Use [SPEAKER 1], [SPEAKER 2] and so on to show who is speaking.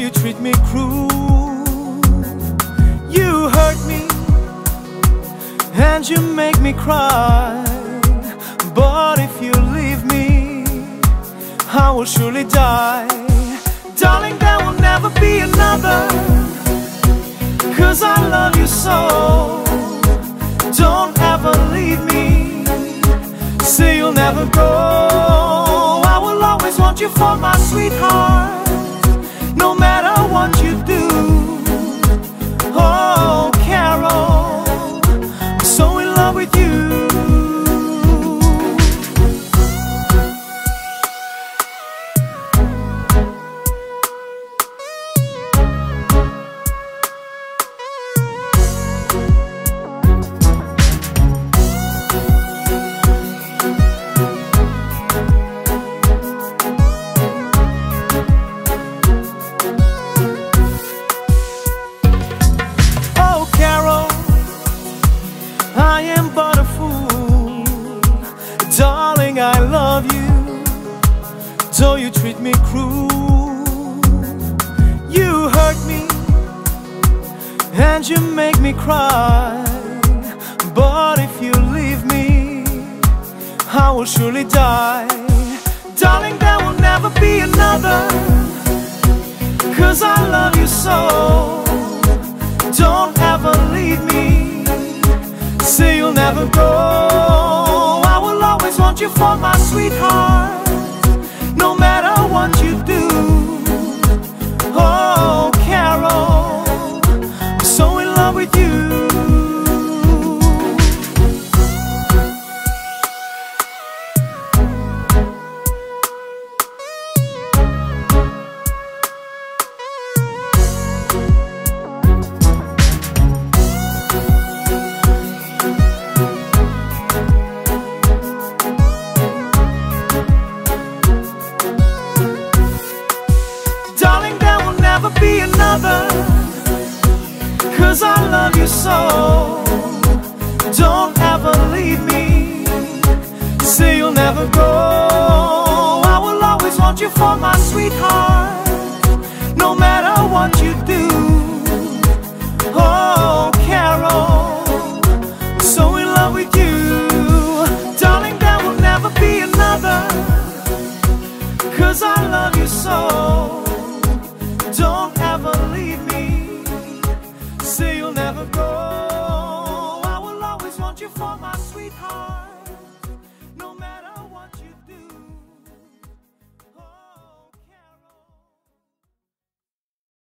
[SPEAKER 1] you treat me cruel. You hurt me and you make me cry. But if you leave me, I will surely die. Darling, there will never be another, 'cause I love you so. Don't ever leave me, say you'll never go. I will always want you for my sweetheart, no matter what you do. Oh, Carol, I'm so in love with you. I am but a fool, darling, I love you, though you treat me cruel. You hurt me and you make me cry. But if you leave me, I will surely die. Darling, there will never be another, 'cause I love you so. Don't ever leave me, say you'll never go. I will always want you for my sweetheart, no matter what you do. Oh, Carol, I'm so in love with you. Darling, there will never be another, 'cause I love you so. Don't ever leave me, say you'll never go. I will always want you for my sweetheart, no matter what you do. Oh, Carol, I'm so in love with you. Darling, there will never be another, 'cause I love you so. Don't ever leave me, say you'll never go. I will always want you for my sweetheart.